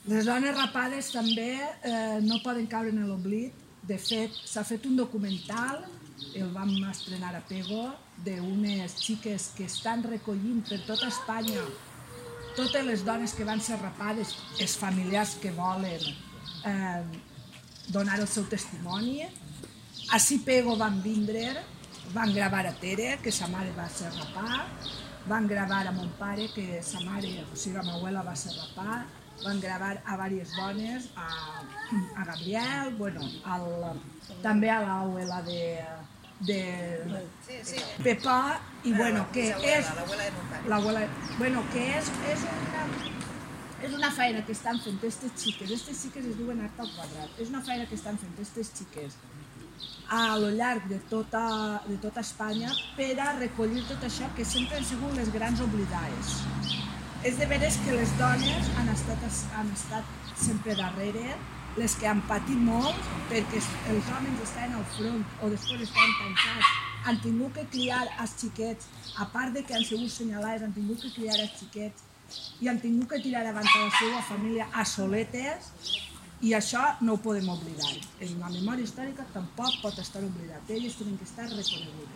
Les dones rapades també no poden caure en l'oblit. De fet, s'ha fet un documental, el vam estrenar a Pego, d'unes xiques que estan recollint per tota Espanya totes les dones que van ser rapades, els familiars que volen donar el seu testimoni. Així Pego van vindre, van gravar a Tere, que sa mare va ser rapada, van gravar a mon pare, que sa mare, o sigui, la meva abuela va ser rapada, van gravar a diverses dones, a Gabriel, bueno, també a l'abuela de Pepa, i bueno, que és una feina que estan fent aquestes xiques es diuen art al quadrat, és una feina que estan fent aquestes xiques a lo llarg de tota Espanya per a recollir tot això que sempre han sigut les grans oblidades. És de veres que les dones han estat sempre darrere, les que han patit molt perquè els homes estaven al front o després estaven tancats, han tingut que criar els xiquets, a part de que han sigut senyalades, han tingut que criar els xiquets i han tingut que tirar davant de la seva família a soletes, i això no ho podem oblidar. En la memòria històrica tampoc pot estar oblidat, elles tenen que estar reconegudes.